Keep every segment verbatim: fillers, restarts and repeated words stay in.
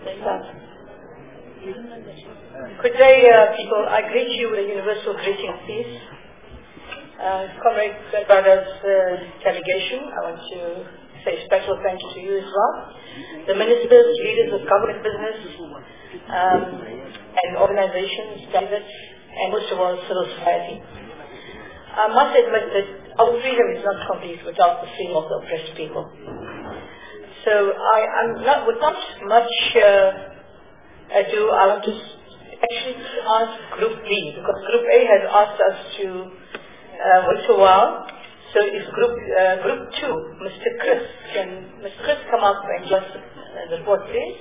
Good day, uh, people. I greet you with a universal greeting of peace. Uh, Comrade Brother's uh, delegation, I want to say special thank you to you as well. The ministers, leaders of government, business, um, and organizations, delegates, and most of all, civil society. I must admit that our freedom is not complete without the freedom of the oppressed people. So I am not, with not much uh, ado, I want to actually ask Group B, because Group A has asked us to uh, wait a while. So if Group uh, Group two, Mister Chris, can Mister Chris come up and just uh, the report, please?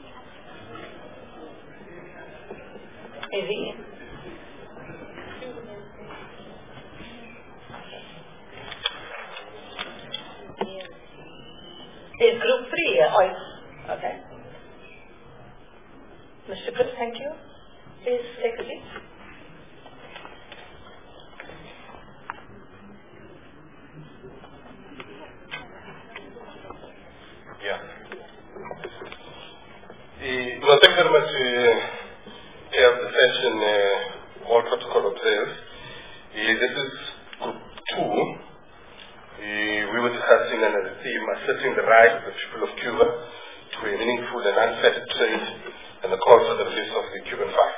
Is he? Is Group three? Uh, oh, okay. Mister Chris, thank you. Please take a seat. Yeah. The, well, thank you very much, uh, Chair of the session, uh, all protocol observed. Uh, this is Group two. Uh, we were discussing another theme, assessing the right of the people of Cuba to a meaningful and unfettered trade and the call for the release of the Cuban Five.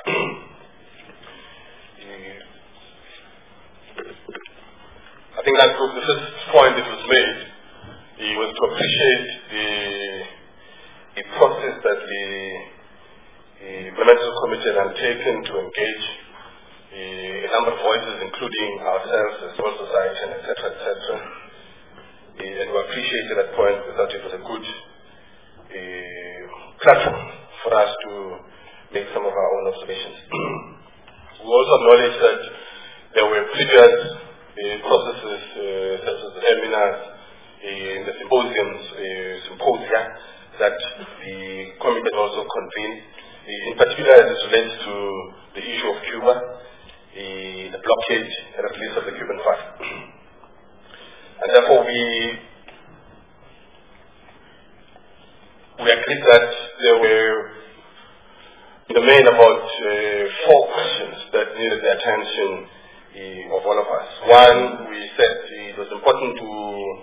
I think that was the first point that was made. It was to appreciate the, the process that the, the Implemental Committee had undertaken to engage the, a number of voices, including ourselves, the civil society, and et cetera, et cetera. And we appreciated that point. We thought it was a good uh, platform for us to make some of our own observations. We also acknowledge that there were previous uh, processes, uh, such as the seminars, uh, the symposiums, uh, symposia, that the committee also convened, uh, in particular as it relates to the issue of Cuba, uh, the blockade and the release of the Cuban Five. And therefore we we agreed that there were in the main about uh, four questions that needed the attention uh, of all of us. One, we said it was important to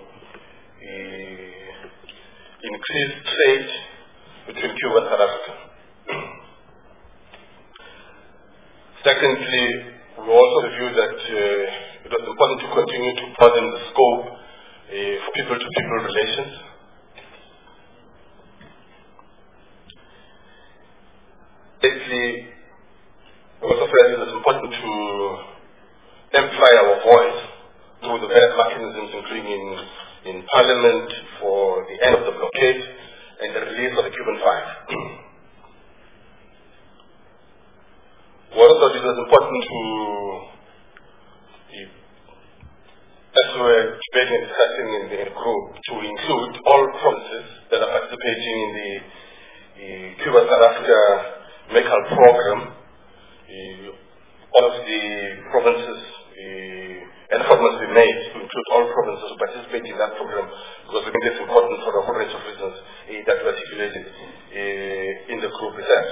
uh, increase trade between Cuba and South Africa. Secondly, we also reviewed that uh, it was important to continue to broaden the scope uh, for people-to-people relations. Thirdly, we also felt it was important to amplify our voice through the various mechanisms, including in, in Parliament for the end of the blockade and the release of the Cuban Five. We also thought it was important to, as we were debating and discussing in the group, to include all provinces that are participating in the, the Cuba-South Africa medical program. Uh, all of the provinces, uh, an effort must be made to include all provinces who participate in that program, because we think it's important for a whole range of reasons uh, that we articulated uh, in the group itself.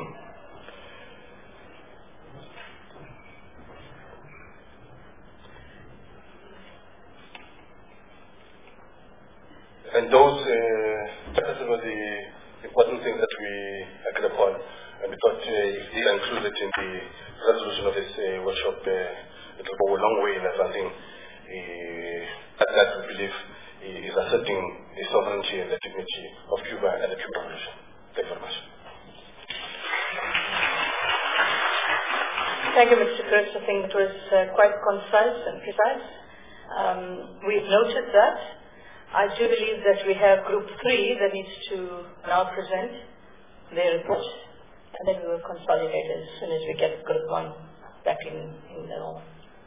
And those uh, were the important things that we agreed upon, and we thought uh, if they are included in the resolution of this uh, workshop, uh, it will go a long way in advancing uh, that, that we believe uh, is asserting the sovereignty and the dignity of Cuba and the Cuban revolution. Thank you very much. Thank you, Mister Chris. I think it was uh, quite concise and precise. Um, we've noted that. I do believe that we have Group three that needs to now present their report, and then we will consolidate as soon as we get Group one back in, in the norm.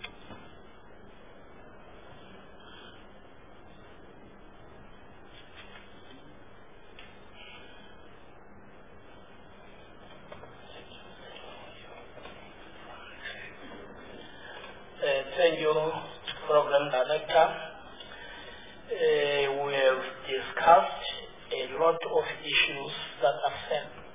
Uh, thank you, Program Director. Uh, we have discussed a lot of issues that affect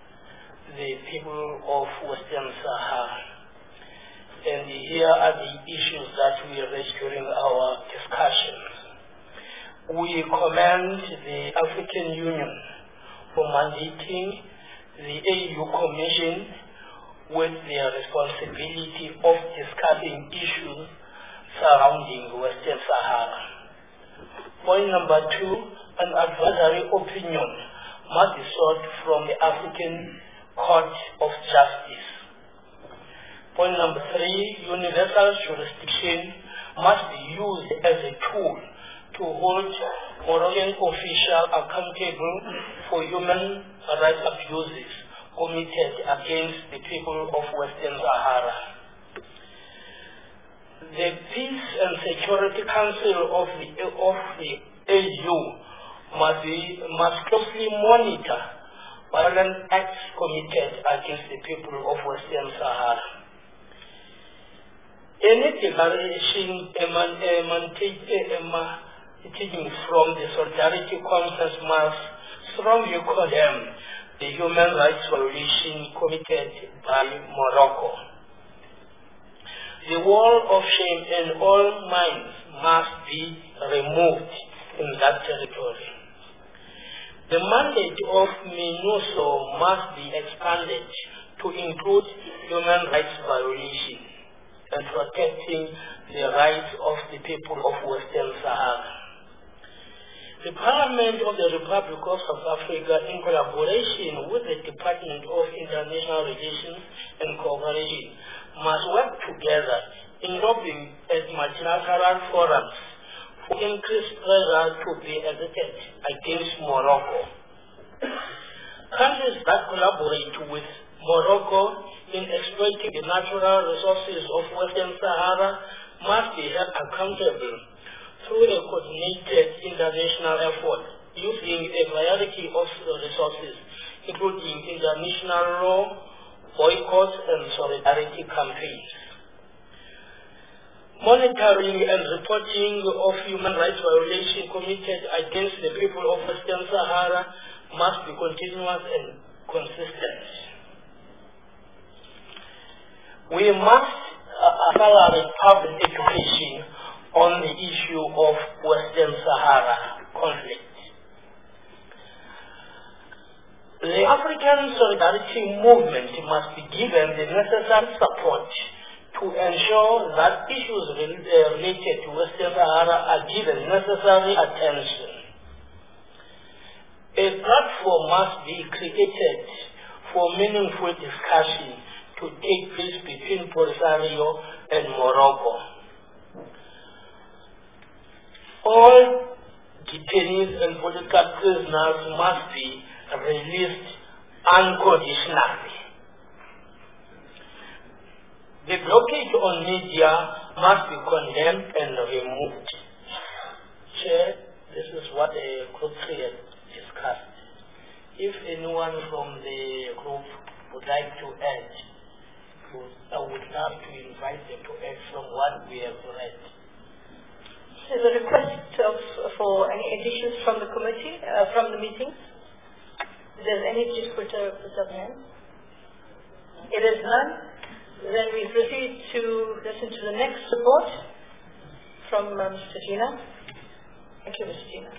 the people of Western Sahara. And here are the issues that we raised during our discussions. We commend the African Union for mandating the A U Commission with their responsibility of discussing issues surrounding Western Sahara. Point number two, an advisory opinion must be sought from the African Court of Justice. Point number three, universal jurisdiction must be used as a tool to hold Moroccan officials accountable for human rights abuses committed against the people of Western Sahara. The Peace and Security Council of the, of the A U must, be, must closely monitor violent acts committed against the people of Western Sahara. Any declaration emanating from the Solidarity Conference must strongly condemn the human rights violation committed by Morocco. The wall of shame in all minds must be removed in that territory. The mandate of MINUSO must be expanded to include human rights violations and protecting the rights of the people of Western Sahara. The Parliament of the Republic of South Africa, in collaboration with the Department of International Relations and Cooperation, must work together in lobbying at multilateral forums for increased pressure to be exerted against Morocco. Countries that collaborate with Morocco in exploiting the natural resources of Western Sahara must be held accountable through a coordinated international effort using a variety of resources, including international law, boycotts, and solidarity campaigns. Monitoring and reporting of human rights violations committed against the people of Western Sahara must be continuous and consistent. We must uh, accelerate public education on the issue of Western Sahara conflict. The African Solidarity Movement must be given the necessary support to ensure that issues related to Western Sahara are given necessary attention. A platform must be created for meaningful discussion to take place between Polisario and Morocco. All detainees and political prisoners must be released unconditionally. The blockade on media must be condemned and removed. Chair, this is what the group three had discussed. If anyone from the group would like to add, I would love to invite them to add from what we have read. There's a request of, for any additions from the committee, uh, from the meetings. If there's any, please put, uh, put up hand. It is none. Then we proceed to listen to the next report from uh, Mister Gina. Thank you, Mister Gina.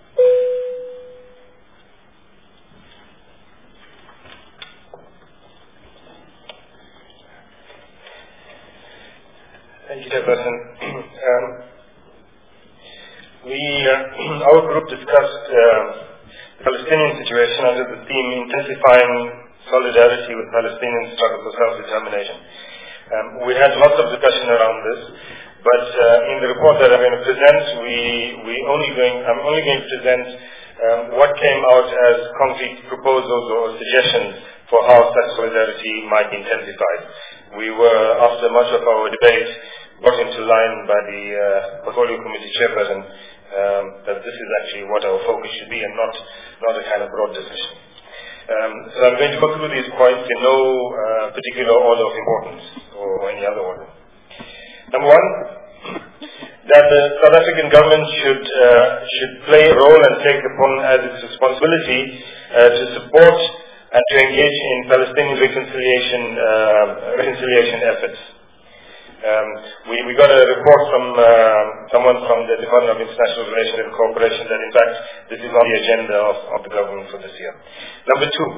Thank you, Chairperson. um, we, uh, our group discussed uh, the Palestinian situation under the theme Intensifying Solidarity with Palestinian Struggle for Self-Determination. Um, we had lots of discussion around this, but uh, in the report that I'm going to present, we, we only going, I'm only going to present um, what came out as concrete proposals or suggestions for how such solidarity might be intensified. We were, after much of our debate, brought into line by the uh, Portfolio Committee Chairperson um, that this is actually what our focus should be and not, not a kind of broad discussion. Um, so I'm going to go through these points in no uh, particular order of importance or any other order. Number one, that the South African government should uh, should play a role and take upon as its responsibility uh, to support and to engage in Palestinian reconciliation, uh, reconciliation efforts. Um, we, we got a report from uh, someone from the Department of International Relations and Cooperation that in fact this is on the agenda of, of the government for this year. Number two,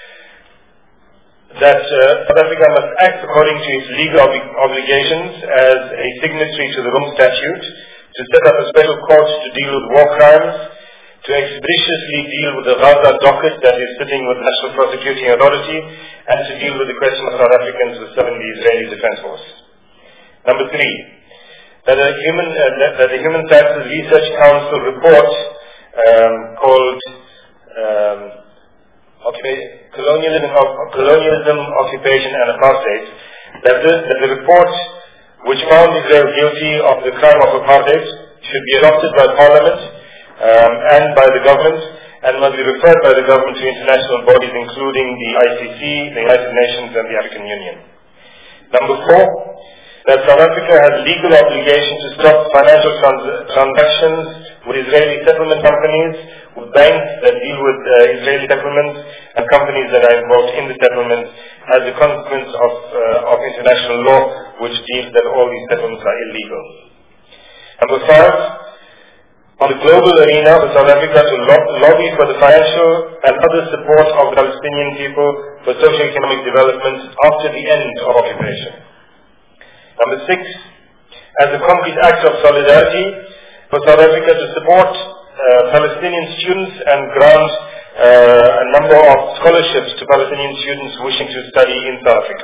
that uh, South Africa must act according to its legal ob obligations as a signatory to the Rome Statute, to set up a special court to deal with war crimes, to expeditiously deal with the Gaza docket that is sitting with the National Prosecuting Authority, and to deal with the question of South Africans who serve in the Israeli Defense Force. Number three, that a human, uh, that, that the Human Sciences Research Council report um, called um, colonialism, colonialism, occupation and apartheid, that the, that the report which found Israel guilty of the crime of apartheid should be adopted by Parliament um, and by the government, and must be referred by the government to international bodies including the I C C, the United Nations and the African Union. Number four, that South Africa has legal obligation to stop financial trans transactions with Israeli settlement companies, with banks that deal with uh, Israeli settlements, and companies that are involved in the settlements as a consequence of, uh, of international law, which deems that all these settlements are illegal. Number five, on the global arena for South Africa to lo lobby for the financial and other support of the Palestinian people for socio-economic development after the end of occupation. Number six, as a concrete act of solidarity for South Africa to support uh, Palestinian students and grant uh, a number of scholarships to Palestinian students wishing to study in South Africa.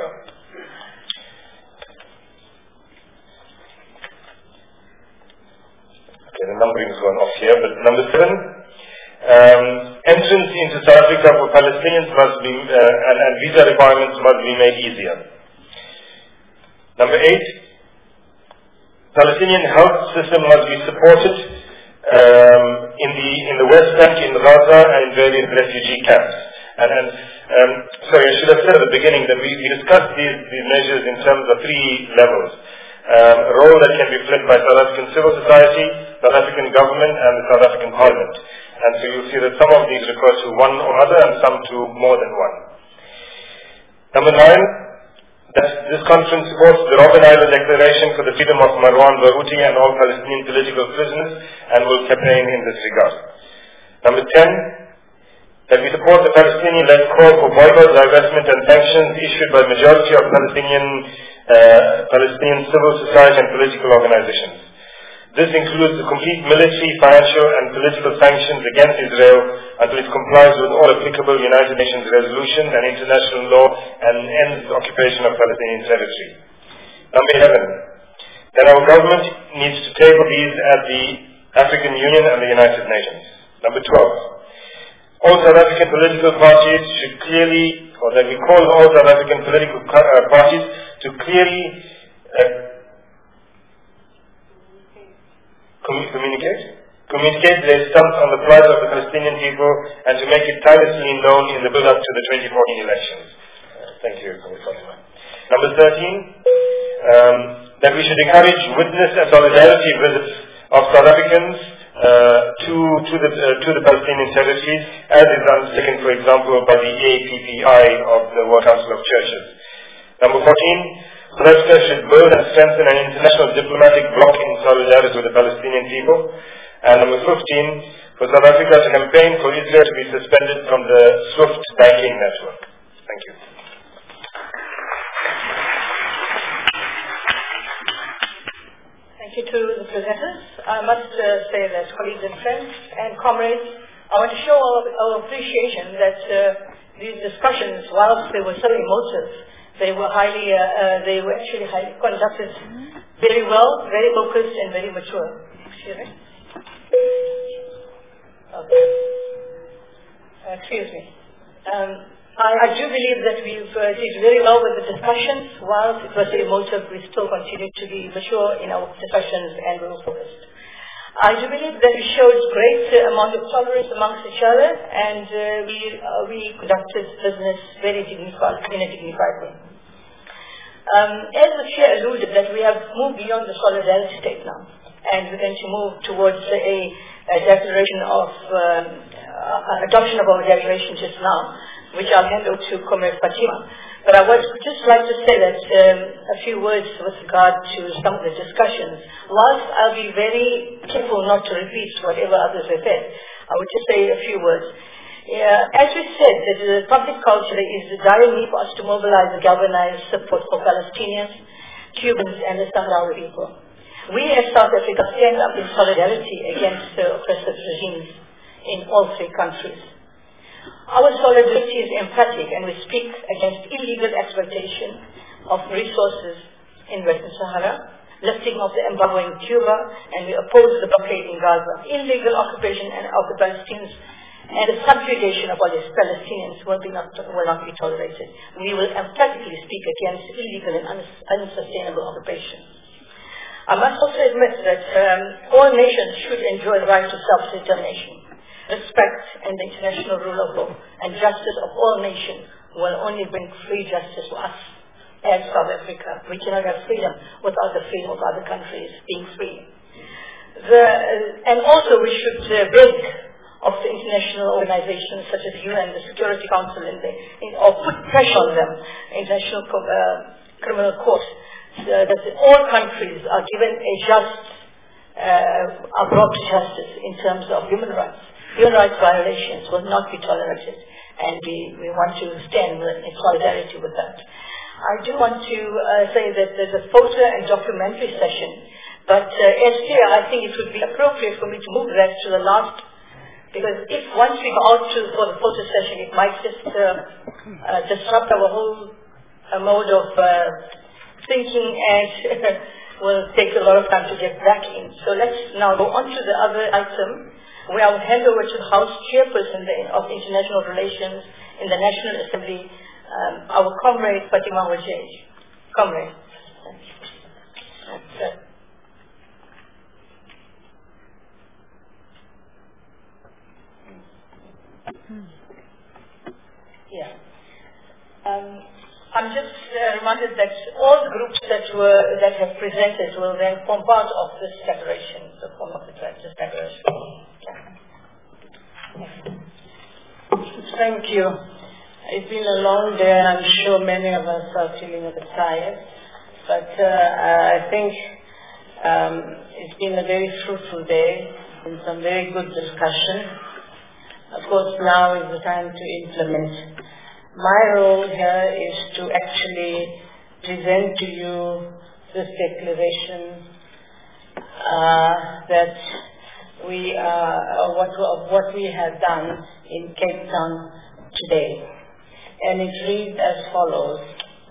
Okay, the numbering is gone off here, but number seven, um, entrance into South Africa for Palestinians must be, uh, and, and visa requirements must be made easier. Number eight, Palestinian health system must be supported um, in the in the West Bank, in Gaza, and in various refugee camps. And, and um, sorry, I should have said at the beginning that we, we discussed these, these measures in terms of three levels. Um, a role that can be played by South African civil society, South African government, and the South African Parliament. And so you'll see that some of these refer to one or other, and some to more than one. Number nine, that this conference supports the Robben Island Declaration for the freedom of Marwan Barghouti and all Palestinian political prisoners, and will campaign in this regard. Number ten, that we support the Palestinian-led call for boycott, divestment and sanctions issued by the majority of Palestinian, uh, Palestinian civil society and political organizations. This includes the complete military, financial and political sanctions against Israel until it complies with all applicable United Nations resolutions and international law and ends the occupation of Palestinian territory. Number eleven, that our government needs to table these at the African Union and the United Nations. Number twelve, all South African political parties should clearly, or that we call all South African political uh, parties to clearly uh, communicate, communicate their stance on the plight of the Palestinian people and to make it tirelessly known in the build-up to the twenty fourteen elections. Uh, thank you. Number thirteen, um, that we should encourage witness and solidarity visits of South Africans uh, to, to, the, uh, to the Palestinian territories, as is undertaken, for example, by the A P P I of the World Council of Churches. Number fourteen, South Africa should build and strengthen an international diplomatic bloc in solidarity with the Palestinian people. And number fifteen, for South Africa to campaign for Israel to be suspended from the SWIFT banking network. Thank you. Thank you to the presenters. I must uh, say that colleagues and friends and comrades, I want to show our, our appreciation that uh, these discussions, whilst they were so emotive, they were highly, uh, uh, they were actually highly conducted very well, very focused and very mature. Excuse me. Okay. Uh, excuse me. Um, I, I do believe that we've uh, did very well with the discussions. Whilst it was very emotive, we still continue to be mature in our discussions and well focused. I do believe that we showed great uh, amount of tolerance amongst each other, and uh, we uh, we conducted business very dignified, in a dignified way. Um, as the chair alluded, that we have moved beyond the solidarity state now, and we're going to move towards a, a declaration of um, uh, adoption of our declaration just now. which I'll hand over to Comrade Fatima. But I would just like to say that um, a few words with regard to some of the discussions. Whilst I'll be very careful not to repeat whatever others have said, I would just say a few words. Yeah, as we said, that the public culture is the dire need for us to mobilize and galvanize support for Palestinians, Cubans, and the Sahrawi people. We as South Africa stand up in solidarity against the oppressive regimes in all three countries. Our solidarity is emphatic, and we speak against illegal exploitation of resources in Western Sahara, lifting of the embargo in Cuba, and we oppose the blockade in Gaza, illegal occupation of the Palestinians, and the subjugation of all these Palestinians will, be not, will not be tolerated. We will emphatically speak against illegal and uns- unsustainable occupation. I must also admit that um, all nations should enjoy the right to self-determination. Respect and the international rule of law and justice of all nations will only bring free justice to us as South Africa. We cannot have freedom without the freedom of other countries being free. The, uh, and also we should uh, beg of the international organizations such as the U N, the Security Council, in the, in, or put pressure on them, International uh, Criminal Court, so that all countries are given a just, uh, are brought to justice in terms of human rights. Human rights violations will not be tolerated, and we, we want to stand in solidarity with that. I do want to uh, say that there's a photo and documentary session, but uh, as chair, I think it would be appropriate for me to move that to the last, because if once we go out to, for the photo session, it might just uh, uh, disrupt our whole uh, mode of uh, thinking, and will take a lot of time to get back in. So let's now go on to the other item, where I will hand over to the House Chairperson of International Relations in the National Assembly, um, our comrade Fatima Wajej. Comrade. That's, uh, Yeah. Um, I'm just uh, reminded that all the groups that were that have presented will then form part of this declaration, the form of the this declaration. Yeah. Thank you. It's been a long day, and I'm sure many of us are feeling a bit tired. But uh, I think um, it's been a very fruitful day and some very good discussion. Of course, now is the time to implement. My role here is to actually present to you this declaration uh, that we are, uh, what, of what we have done in Cape Town today. And it reads as follows.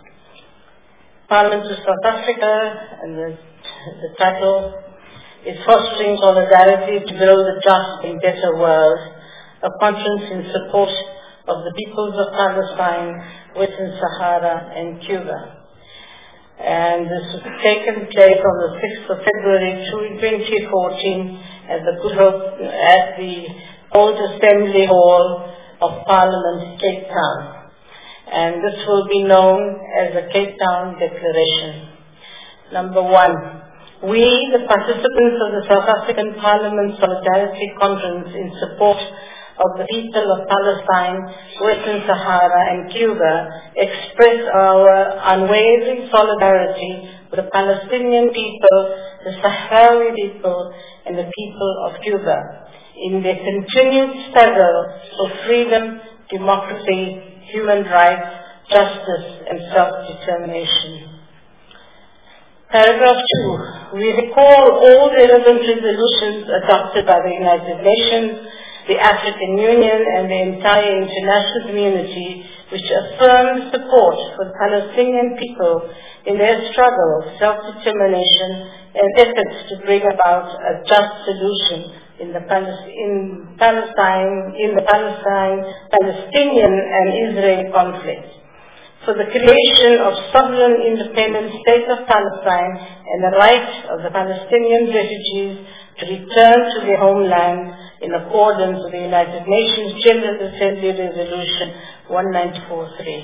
Parliament of South Africa, and the, the title is Fostering Solidarity to Build a Just and Better World, a conference in support of the peoples of Palestine, Western Sahara, and Cuba. And this was taken place on the sixth of February twenty fourteen at the Good Hope, at the Old Assembly Hall of Parliament, Cape Town. And this will be known as the Cape Town Declaration. Number one, we, the participants of the South African Parliament Solidarity Conference in support of the people of Palestine, Western Sahara, and Cuba, express our unwavering solidarity with the Palestinian people, the Sahrawi people, and the people of Cuba in their continued struggle for freedom, democracy, human rights, justice, and self-determination. Paragraph two, we recall all the relevant resolutions adopted by the United Nations, the African Union, and the entire international community, which affirm support for the Palestinian people in their struggle, self-determination, and efforts to bring about a just solution in the Palest- in Palestine, in the Palestine, Palestinian and Israeli conflict, for the creation of sovereign independent state of Palestine and the right of the Palestinian refugees to return to their homeland in accordance with the United Nations General Assembly Resolution one nine four three.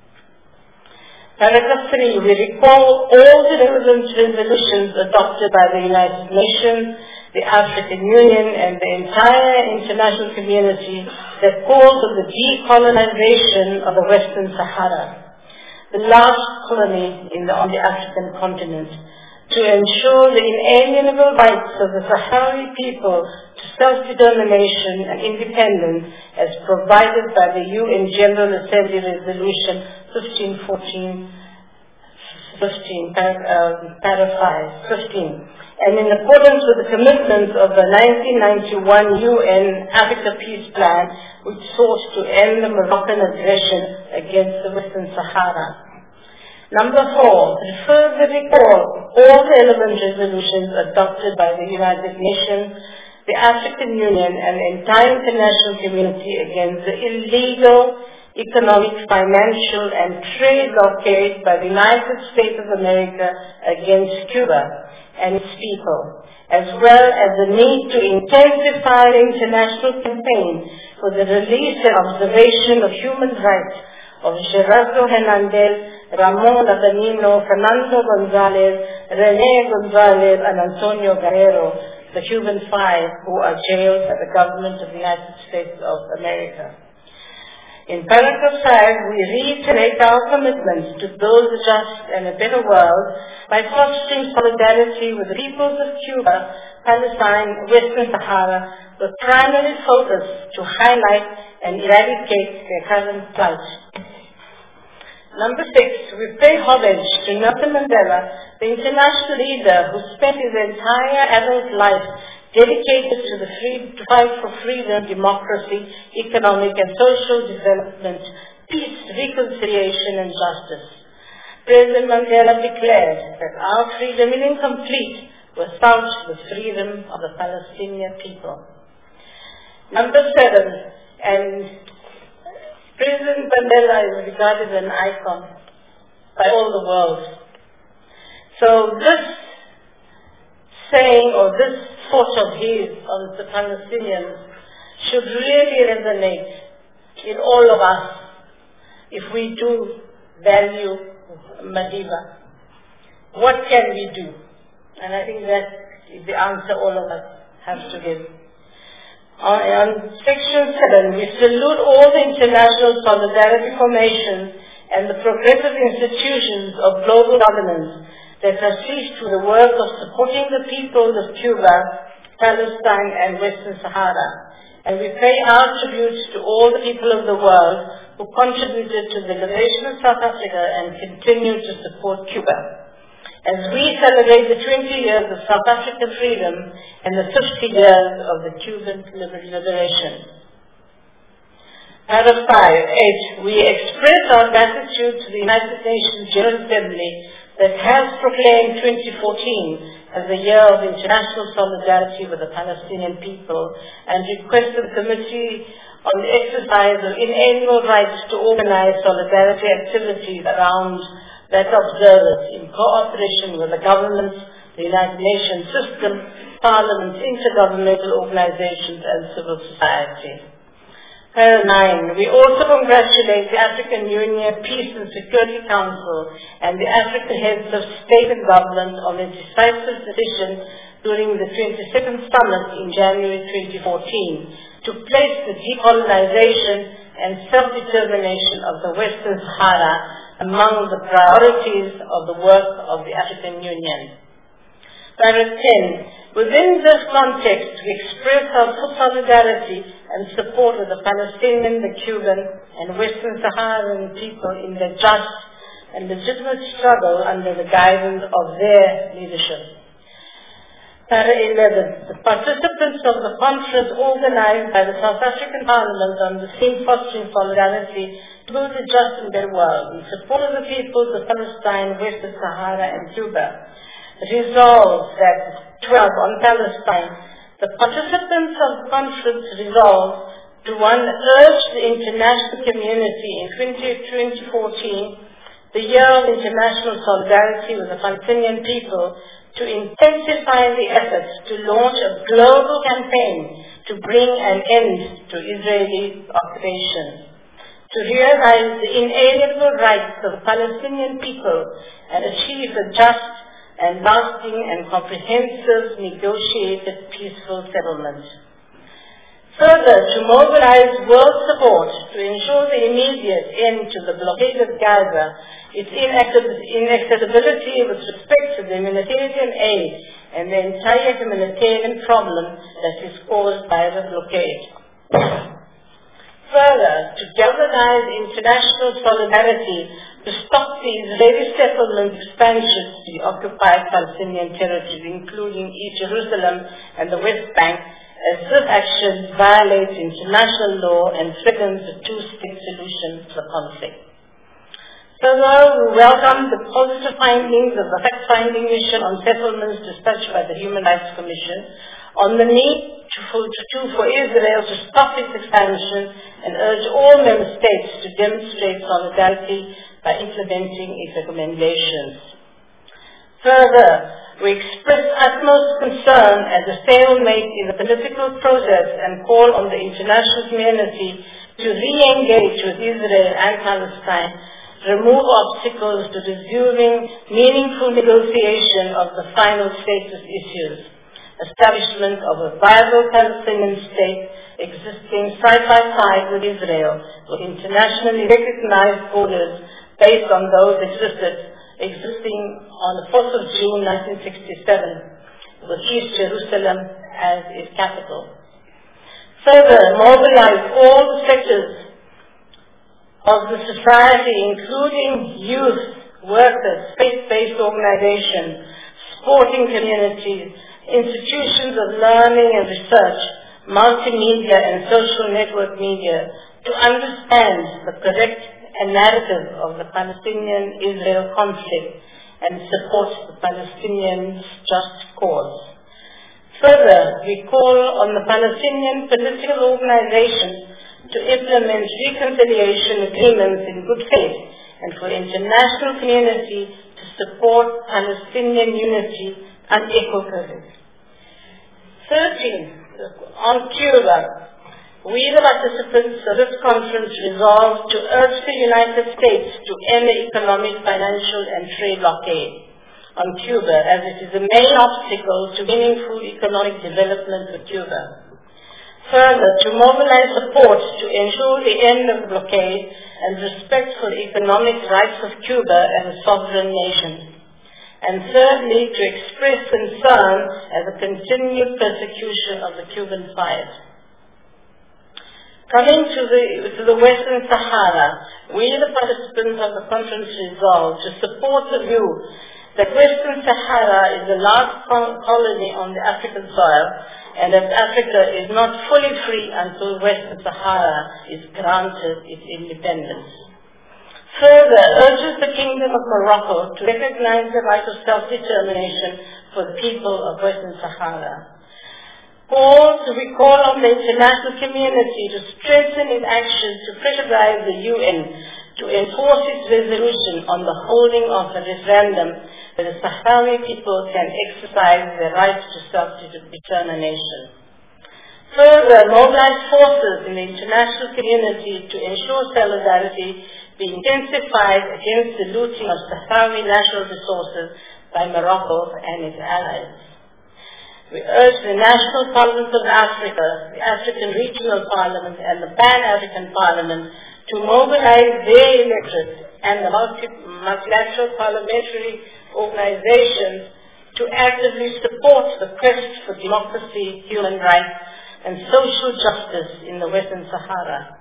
Paragraph three, we recall all the relevant resolutions adopted by the United Nations the African Union, and the entire international community that calls for the decolonization of the Western Sahara, the last colony in the, on the African continent, to ensure the inalienable rights of the Sahrawi people to self-determination and independence as provided by the U N General Assembly Resolution fifteen fourteen, fifteen, uh, paragraph five, fifteen, and in accordance with the commitments of the nineteen ninety-one U N Africa Peace Plan, which sought to end the Moroccan aggression against the Western Sahara. Number four, to further recall all the relevant resolutions adopted by the United Nations, the African Union, and the entire international community against the illegal economic, financial, and trade blockade by the United States of America against Cuba and its people, as well as the need to intensify the international campaign for the release and observation of human rights of Gerardo Hernandez, Ramon Adanino, Fernando Gonzalez, Rene Gonzalez, and Antonio Guerrero, the Cuban Five, who are jailed by the government of the United States of America. In paragraph five, we reiterate our commitment to build a just and a better world by fostering solidarity with the peoples of Cuba, Palestine, Western Sahara, with primary focus to highlight and eradicate their current plight. Number six, we pay homage to Nelson Mandela, the international leader who spent his entire adult life dedicated to the free, to fight for freedom, democracy, economic and social development, peace, reconciliation, and justice. President Mandela declared that our freedom is incomplete without the freedom of the Palestinian people. Number seven, and President Mandela is regarded as an icon by all the world. So this saying or this thought of his on the Palestinians should really resonate in all of us if we do value Madiba. What can we do? And I think that is the answer all of us have to give. On, on section seven, we salute all the international solidarity formations and the progressive institutions of global governance that assist to the work of supporting the peoples of Cuba, Palestine, and Western Sahara. And we pay our tributes to all the people of the world who contributed to the liberation of South Africa and continue to support Cuba. As we celebrate the twenty years of South African freedom and the fifty years of the Cuban liberation. Paragraph five, eight, we express our gratitude to the United Nations General Assembly that has proclaimed twenty fourteen as the year of international solidarity with the Palestinian people and requested the Committee on the exercise of inalienable rights to organize solidarity activities around that observers in cooperation with the governments, the United Nations system, parliaments, intergovernmental organizations, and civil society. Paragraph nine, we also congratulate the African Union Peace and Security Council and the African heads of state and government on their decisive decision during the twenty-second summit in January twenty fourteen to place the decolonization and self-determination of the Western Sahara among the priorities of the work of the African Union. Paragraph ten, within this context, we express our full solidarity and support of the Palestinian, the Cuban, and Western Saharan people in their just and legitimate struggle under the guidance of their leadership. Paragraph eleven, the participants of the conference organized by the South African Parliament on the theme fostering solidarity to build a just and better world in support of the peoples of Palestine, Western Sahara, and Cuba, resolves that twelve on Palestine, the participants of the conference resolve to one, urge the international community in twenty fourteen, the year of international solidarity with the Palestinian people, to intensify the efforts to launch a global campaign to bring an end to Israeli occupation, to realize the inalienable rights of the Palestinian people and achieve a just and lasting and comprehensive negotiated peaceful settlement. Further, to mobilize world support to ensure the immediate end to the blockade of Gaza, its inaccessibility with respect to the humanitarian aid and the entire humanitarian problem that is caused by the blockade. Further, to galvanize international solidarity to stop the Israeli settlement expansion to the occupied Palestinian territories, including East Jerusalem and the West Bank, as this action violates international law and threatens a two-state solution to the conflict. Further, we welcome the positive findings of the fact-finding mission on settlements dispatched by the Human Rights Commission on the need to, for, to, for Israel to stop its expansion and urge all member states to demonstrate solidarity by implementing its recommendations. Further, we express utmost concern at the stalemate in the political process and call on the international community to re-engage with Israel and Palestine, remove obstacles to resuming meaningful negotiation of the final status issues, establishment of a viable Palestinian state existing side by side with Israel with internationally recognized borders based on those existed existing on the fourth of June nineteen sixty-seven, with East Jerusalem as its capital. Further, mobilize all the sectors of the society, including youth, workers, faith-based organizations, sporting communities, institutions of learning and research, multimedia and social network media, to understand the correct a narrative of the Palestinian-Israel conflict and support the Palestinians' just cause. Further, we call on the Palestinian political organizations to implement reconciliation agreements in good faith and for the international community to support Palestinian unity unequivocally. thirteen. On Cuba. We, the participants of this conference, resolved to urge the United States to end the economic, financial, and trade blockade on Cuba, as it is the main obstacle to meaningful economic development for Cuba. Further, to mobilize support to ensure the end of the blockade and respect for the economic rights of Cuba as a sovereign nation. And thirdly, to express concern at the continued persecution of the Cuban Fires. Coming to the, to the Western Sahara, we, the participants of the conference, resolved to support the view that Western Sahara is the last colony on the African soil and that Africa is not fully free until Western Sahara is granted its independence. Further, urges the Kingdom of Morocco to recognize the right of self-determination for the people of Western Sahara. Calls, we call on the international community to strengthen its action to pressurize the U N to enforce its resolution on the holding of a referendum where the Sahrawi people can exercise their right to self-determination. Further, mobilize forces in the international community to ensure solidarity be intensified against the looting of Sahrawi natural resources by Morocco and its allies. We urge the National Parliament of Africa, the African Regional Parliament, and the Pan-African Parliament to mobilize their electorate and the multi- multilateral parliamentary organizations to actively support the quest for democracy, human rights, and social justice in the Western Sahara.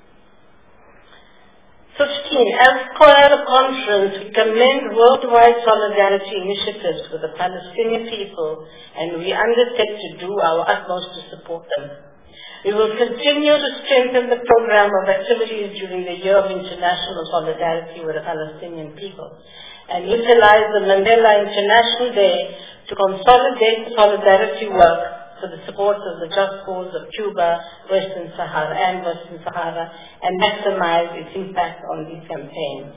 fifteen. As per the conference, we commend worldwide solidarity initiatives with the Palestinian people, and we undertake to do our utmost to support them. We will continue to strengthen the program of activities during the year of international solidarity with the Palestinian people, and utilize the Mandela International Day to consolidate solidarity work for the support of the just cause of Cuba, Western Sahara, and Western Sahara, and maximize its impact on these campaigns.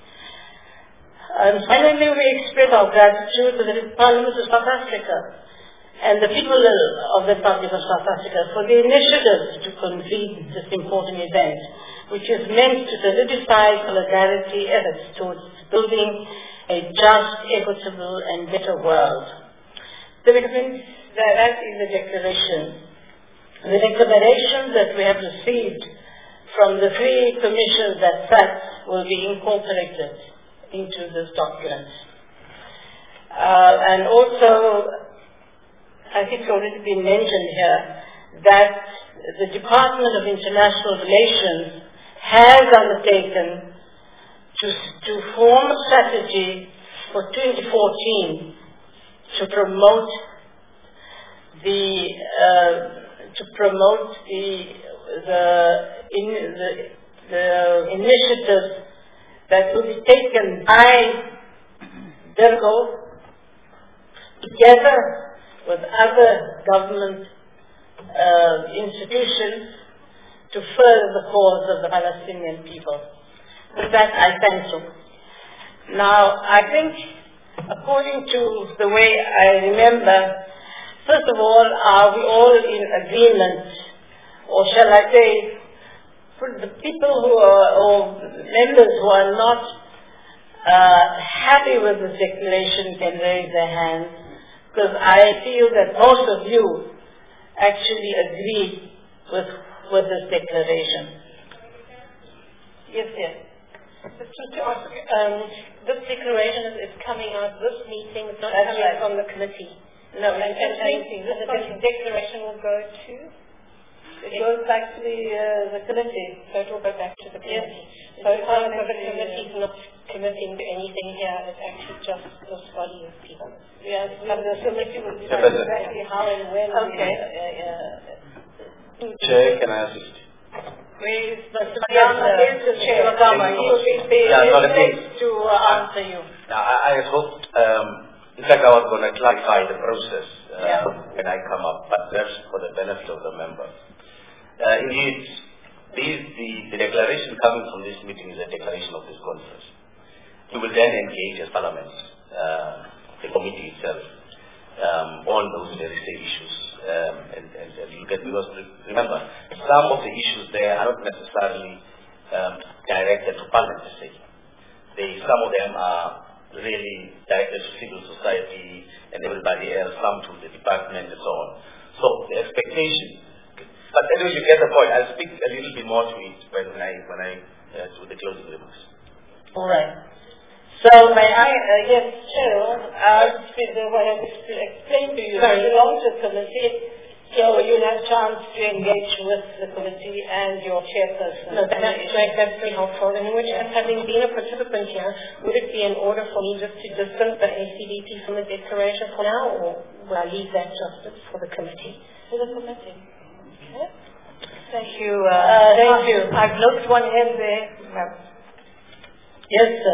And finally, we express our gratitude to the Parliament of South Africa and the people of the Republic of South Africa for the initiative to convene this important event. which is meant to solidify solidarity efforts towards building a just, equitable, and better world. So it means that, that is the declaration. The declarations that we have received from the three commissions that sat will be incorporated into this document. Uh, and also, I think it's already been mentioned here, that the Department of International Relations has undertaken to, to form a strategy for twenty fourteen to promote the uh, to promote the the, in, the the initiatives that will be taken by DIRCO together with other government uh, institutions to further the cause of the Palestinian people. With that, I thank you. Now, I think, according to the way I remember, first of all, are we all in agreement, or shall I say, for the people who are, or members who are not uh, happy with this declaration can raise their hands, because I feel that most of you actually agree with, with this declaration. Yes, yes. Just to ask, um, this declaration is, is coming out this meeting, it's not That's coming right. from the committee. No, And, and, and, and, and this and declaration will go to? it goes back to the, uh, the committee. So it will go back to the Yes. committee. So it's not that the committee is not committing to anything here, it's actually just this body of people. Yes, the, the committee will Yeah, decide but- exactly how and when. Okay. Uh, uh, Chair, can I assist? Where is Mister Yes, Magama? uh, Here's the Chair Magama. He will be the Yeah, no, the place thing- to uh, answer you. Now, I, I had hoped, um, in fact, I was going to clarify the process uh, Yeah. when I come up, but that's for the benefit of the member. Uh, indeed, these, the, the declaration coming from this meeting is a declaration of this conference. We will then engage as Parliament, uh, the committee itself, um, on those very same issues. Um, and, and, and look at, because remember, some of the issues there are not necessarily um, directed to Parliament per se. They, some of them are really directed to civil society and everybody else, some to the department and so on. So the expectation, but anyway, you get the point. I'll speak a little bit more to it when I when I uh, do the closing remarks. All right. So may I, uh, yes, Cheryl, uh, what I have to explain to you, you belong to the committee, so you'll have a chance to engage with the committee and your chairperson. No, that, that's great, that's very helpful. And in which case, having been a participant here, would it be in order for me just to distance the A C D P from the declaration for now, or will I leave that just for the committee? For the committee. Okay. Thank you. Uh, Uh, thank you. I've noticed one hand there. No. Yes, sir.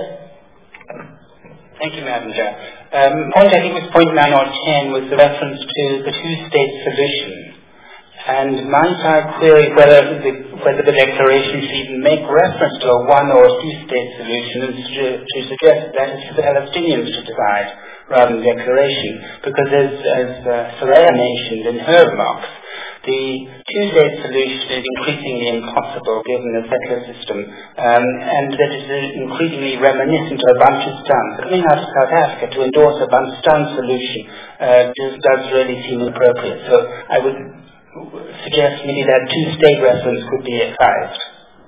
Thank you, Madam Chair. Um, point, I think, was point nine or ten was the reference to the two-state solution. And might I query whether the, whether the declaration should even make reference to a one or two-state solution and to, to suggest that it's for the Palestinians to decide rather than declaration. Because as, as uh, Soraya mentioned in her remarks, the two-state solution is increasingly impossible given the settler system, um, and that it is increasingly reminiscent of a Bantustan. Coming out of South Africa to endorse a Bantustan solution uh, does, does really seem inappropriate. So I would suggest maybe that two-state reference could be excised.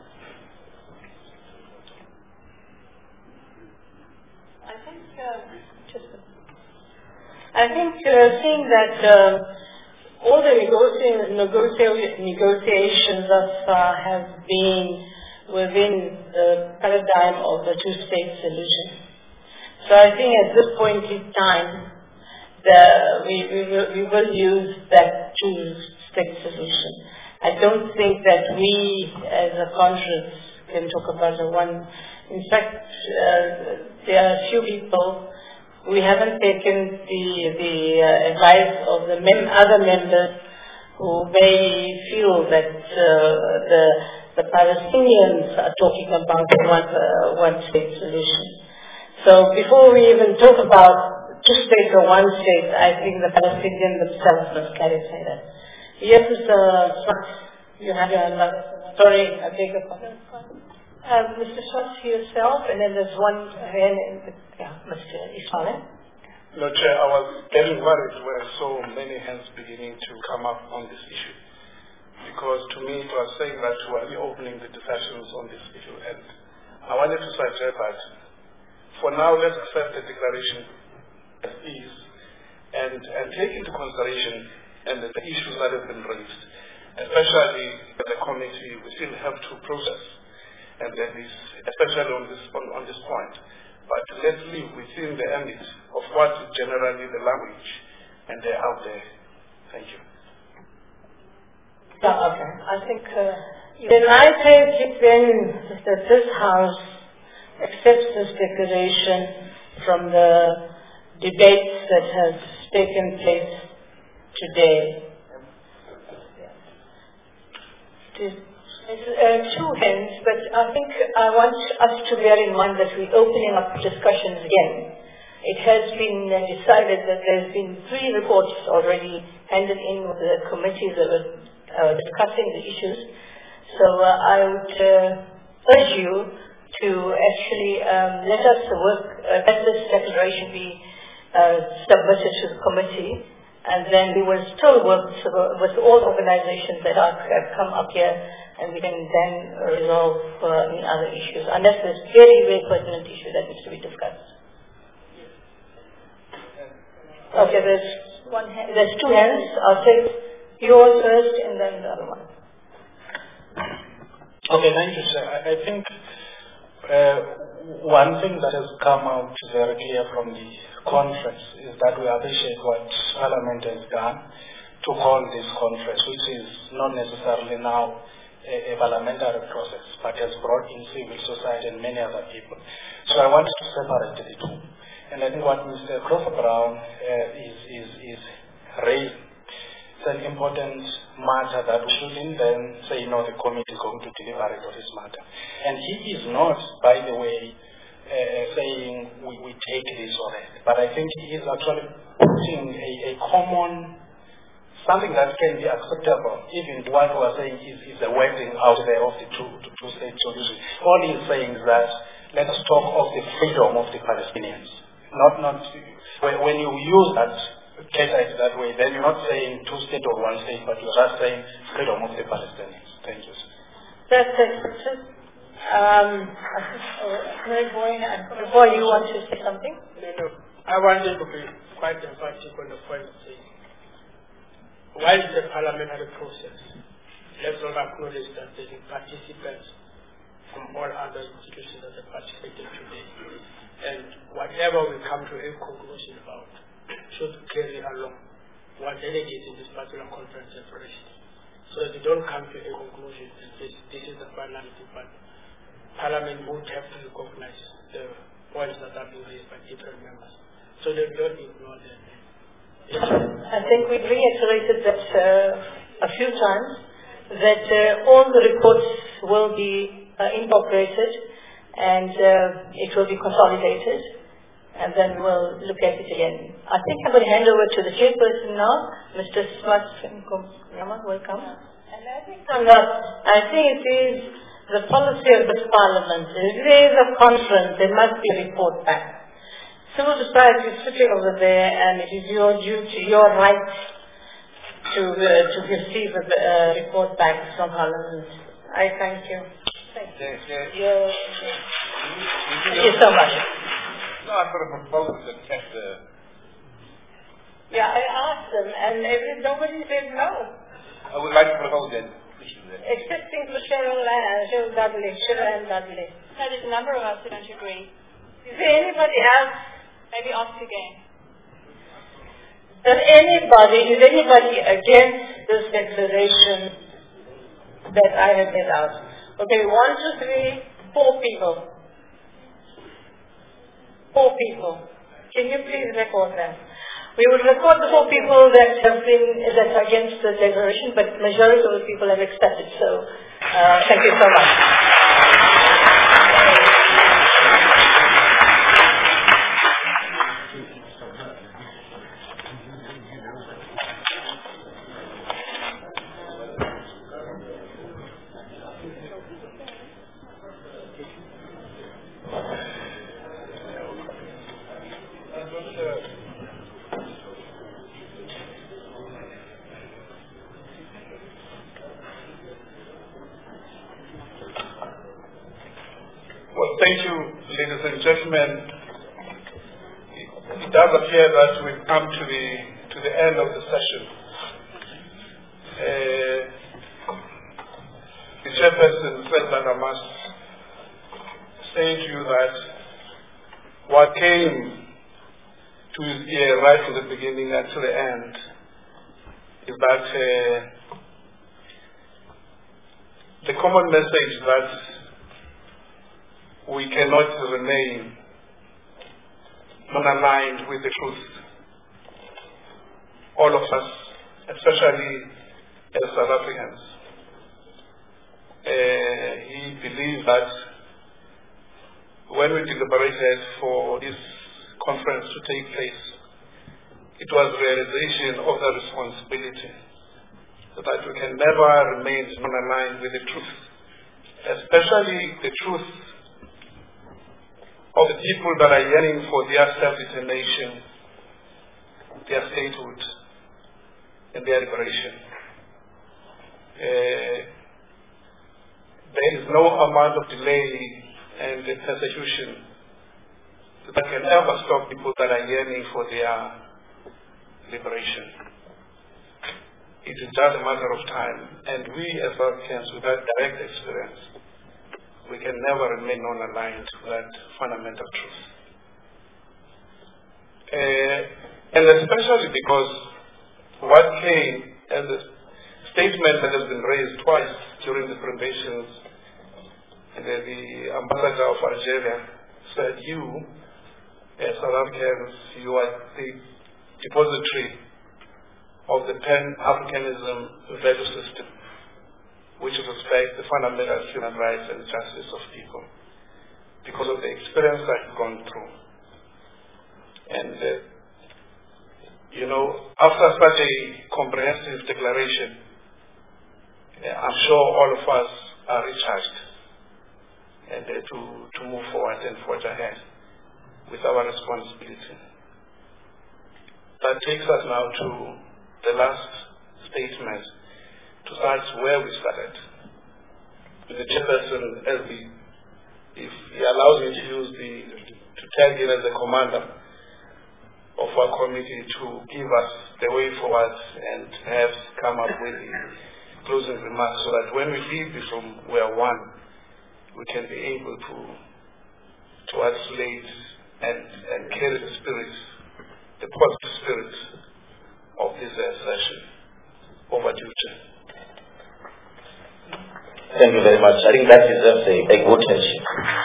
I think, uh, just, I think uh, seeing that uh, all the negotiations, negotiations thus far have been within the paradigm of the two-state solution. So I think at this point in time, the, we, we, will, we will use that two-state solution. I don't think that we as a conference can talk about a one. In fact, uh, there are a few people. We haven't taken the the uh, advice of the mem- other members who may feel that uh, the the Palestinians are talking about a one uh, one state solution. So before we even talk about two states or one state, I think the Palestinians themselves must clarify that. Yes, Mister Fox. You have your uh, sorry, I beg your pardon. Uh, Mister Schwartz, yourself, and then there's one hand in the, yeah, Mister Ismail. No, Chair, I was getting worried when I saw many hands beginning to come up on this issue. Because to me it was saying that we are reopening the discussions on this issue. And I wanted to suggest that for now let's accept the declaration as is and, and take into consideration and the, the issues that have been raised. Especially at the committee, we still have to process, and that is especially on this on, on this point. But let's live within the ambit of what is generally the language, and they're out there. Thank you. Yeah, okay. I think uh, then I take it then that this House accepts this declaration from the debates that has taken place today. It's, uh, two hands, but I think I want us to bear in mind that we're opening up discussions again. It has been uh, decided that there's been three reports already handed in with the committees that were uh, discussing the issues. So uh, I would uh, urge you to actually um, let us work, uh, let this declaration be uh, submitted to the committee. And then we will still work with all organizations that are, have come up here, and we can then resolve uh, any other issues, unless there's very, very pertinent issue that needs to be discussed. Okay, there's one hand, there's two hands. I'll take yours first, and then the other one. Okay, thank you, sir. I, I think uh, one thing that has come out very clear from the conference is that we appreciate what Parliament has done to call this conference, which is not necessarily now a, a parliamentary process, but has brought in civil society and many other people. So I wanted to separate the two. And I think what Mister Crawford Brown uh, is, is, is raising is an important matter that we shouldn't then say, no, the committee is going to deliberate on this matter. And he is not, by the way, Uh, saying we, we take this or that. But I think he is actually putting a, a common, something that can be acceptable, even what we are saying is, is the working out there of the two, two state solution. All he is saying is that let's talk of the freedom of the Palestinians. Not, not, when, when you use that, cater it that way, then you're not saying two state or one state, but you're just saying freedom of the Palestinians. Thank you. That's it. Um, before you want to say something? No, no. I wanted to be quite emphatic on the point of saying, while it's a parliamentary process, let's not acknowledge that there are participants from all other institutions that have participated today. And whatever we come to a conclusion about should carry along what delegates in this particular conference have raised. So that you don't come to a conclusion and say this is the finality, but Parliament would have to recognize the points that are being raised by different members. So they don't ignore them. I think we've reiterated that uh, a few times, that uh, all the reports will be uh, incorporated and uh, it will be consolidated, and then we'll look at it again. I think I'm going to hand over to the chairperson now, Mister Smart. Welcome. And I think I'm not, I think it is the policy of this parliament. If there is a conference, there must be a report back. Civil society is sitting over there, and it is your duty, your right to uh, to receive a uh, report back from parliament. I thank you. Thank you. Yes, yes. Thank you so much. No, I've got a proposal to test the... Yeah, I asked them, and every, nobody said no. I would like to propose that. Excepting for Cheryl and Cheryl Dudley, Cheryl and Dudley. No, there's a number of us who don't agree. Is there anybody else? Maybe ask again. Does anybody, is anybody against this declaration that I have made out? Okay, one, two, three, four people. Four people. Can you please record them? We will record the four people that have been that are against the declaration, but majority of the people have accepted. So, uh, thank you so much. Thank you, ladies and gentlemen. It does appear that we've come to the to the end of the session. Uh, the chairperson said that I must say to you that what came to his ear right from the beginning and to the end is that uh, the common message that we cannot remain non-aligned with the truth. All of us, especially as South Africans. Uh, he believed that when we deliberated for this conference to take place, it was realization of the responsibility that we can never remain non-aligned with the truth, especially the truth of the people that are yearning for their self-determination, their statehood, and their liberation. Uh, there is no amount of delay and persecution that can ever stop people that are yearning for their liberation. It is just a matter of time, and we as Africans with that direct experience, we can never remain non-aligned to that fundamental truth. Uh, and especially because what came as a statement that has been raised twice during the presentations, and the, the ambassador of Algeria said, you, as South Africans, you are the depository of the Pan-Africanism value system, which respects the fundamental human rights and justice of people, because of the experience that I've gone through. And, uh, you know, after such a comprehensive declaration, uh, I'm sure all of us are recharged and uh, to, to move forward and forge ahead with our responsibility. That takes us now to the last statement, to start where we started. The chairperson, as the, if he allows me to use the, to tag in as the commander of our committee to give us the way forward and perhaps come up with the closing remarks so that when we leave this room, we are one, we can be able to, to isolate and, and carry the spirit, the positive spirit of this uh, session. Over to you, Chair. Thank you very much. I think that deserves a, a good handshake.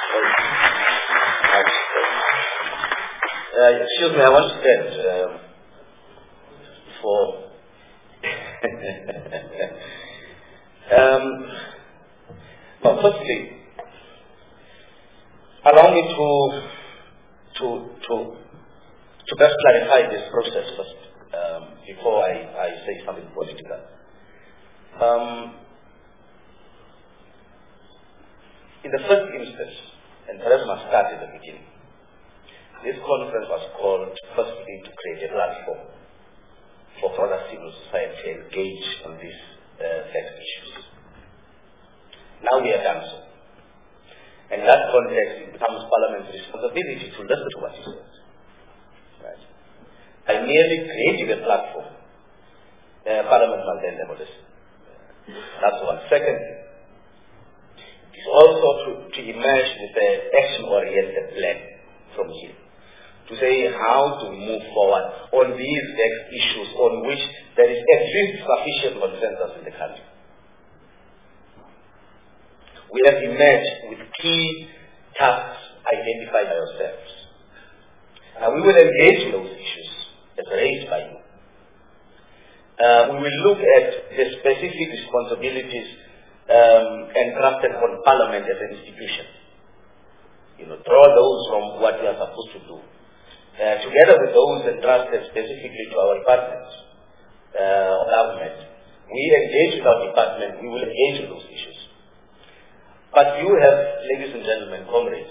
Uh, excuse me, I want to stand um, for. um, well, firstly, allow me to to to to best clarify this process first. Um, before I, I say something political. Um, in the first instance, and perhaps I start at the beginning, this conference was called firstly to create a platform for further civil society to engage on these uh, sex issues. Now we have done so. And in that context, it becomes Parliament's responsibility to listen to what he says. Right? By merely creating a platform, uh, Parliament must then demolish. That's one. Second, it's also to, to emerge with an action-oriented plan from here. To say how to move forward on these next issues on which there is at least sufficient consensus in the country. We have emerged with key tasks identified by ourselves. And we will engage in those issues as raised by you. Uh, we will look at the specific responsibilities um, entrusted on Parliament as an institution. You know, draw those from what we are supposed to do. Uh, together with those entrusted specifically to our departments uh, of government, we engage with our department, we will engage in those issues. But you have, ladies and gentlemen, comrades,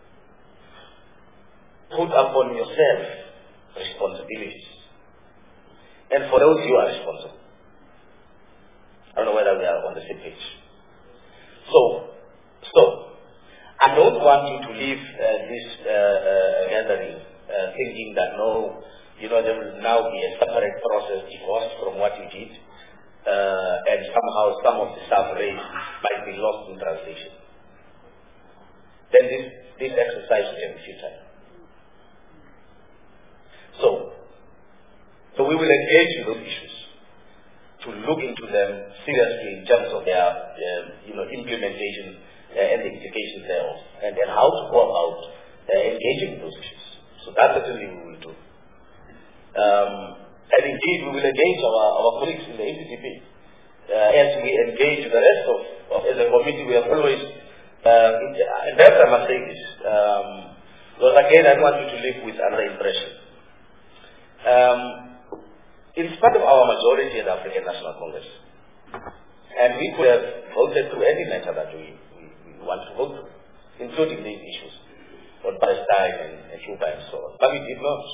put upon yourself responsibilities. And for those you are responsible. I don't know whether we are on the same page. So, so I don't want you to leave uh, this uh, uh, gathering uh, thinking that no, you know, there will now be a separate process divorced from what you did, uh, and somehow some of the stuff raised might be lost in translation. Then this, this exercise will be futile. So, so we will engage with those issues to look into them seriously in terms of their, uh, you know, implementation uh, and the implications thereof, and then how to go about uh, engaging with those issues. So that's certainly we will do. Um, and indeed, we will engage our, our colleagues in the A C C P. Uh, as we engage the rest of, of as a committee, we have always, uh, and perhaps I must say this, um, because again, I want you to live with another impression. Um, in spite of our majority at the African National Congress, and we could have voted through any matter that we, we, we want to vote through, including these issues on Palestine and, and Cuba and so on, but we did not.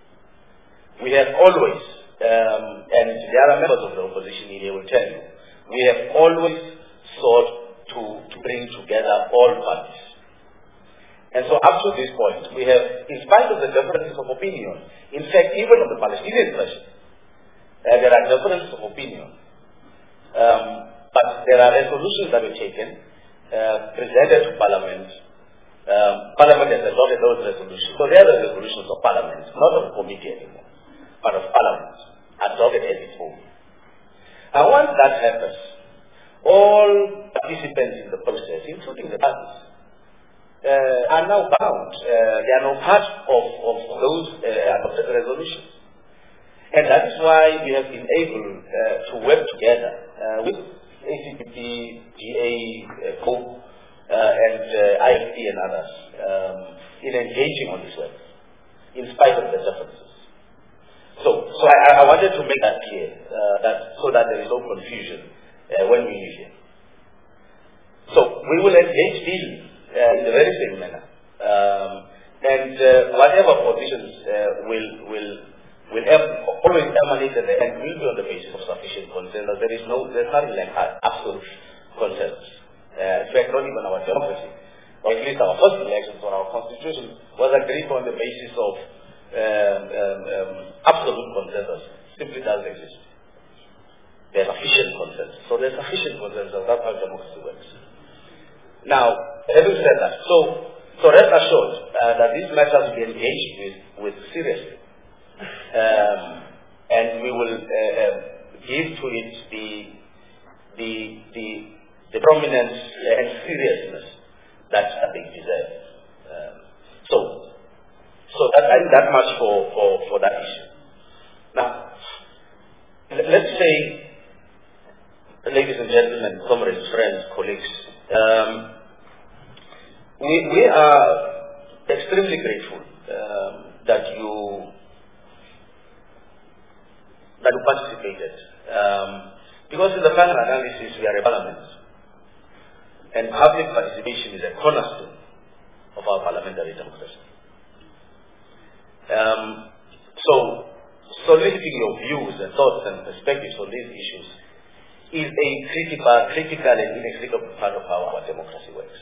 We have always, um, and there are members of the opposition here will tell you, we have always sought to, to bring together all parties. And so up to this point, we have, in spite of the differences of opinion, in fact, even on the Palestinian question, uh, there are differences of opinion. Um, but there are resolutions that were taken, uh, presented to Parliament. Um, Parliament has adopted those resolutions. So they are the resolutions of Parliament, not of the committee anymore, but of Parliament, adopted as its own. And once that happens, all participants in the process, including the parties, Uh, are now bound. Uh, they are now part of, of those uh, adopted resolutions. And that is why we have been able uh, to work together uh, with A C P P, G A, uh, C O P, uh, and uh, I F P and others um, in engaging on this work, in spite of the differences. So, so I, I wanted to make that clear, uh, that so that there is no confusion uh, when we leave here. So we will engage daily. Uh, in the very same manner, um, and uh, whatever positions uh, will will will have always emanate at the end will be on the basis of sufficient consensus. There is no, there's nothing like absolute consensus. Uh, in fact, not even our democracy, or at least our first elections or our constitution, was agreed on the basis of um, um, um, absolute consensus. Simply doesn't exist. There's sufficient consensus. So there's sufficient consensus. That's how democracy works. Now, having said that, so so rest assured uh, that these matters will be engaged with, with seriously, um, and we will uh, uh, give to it the the the, the prominence and seriousness that they deserve. Um, so so that I think that much for, for, for that issue. Now, let's say, ladies and gentlemen, comrades, friends, colleagues. Um, we, we are extremely grateful um, that you that you participated, um, because in the final analysis we are a parliament, and public participation is a cornerstone of our parliamentary democracy. Um, so, soliciting your views and thoughts and perspectives on these issues is a critical, critical and inextricable part of how our democracy works.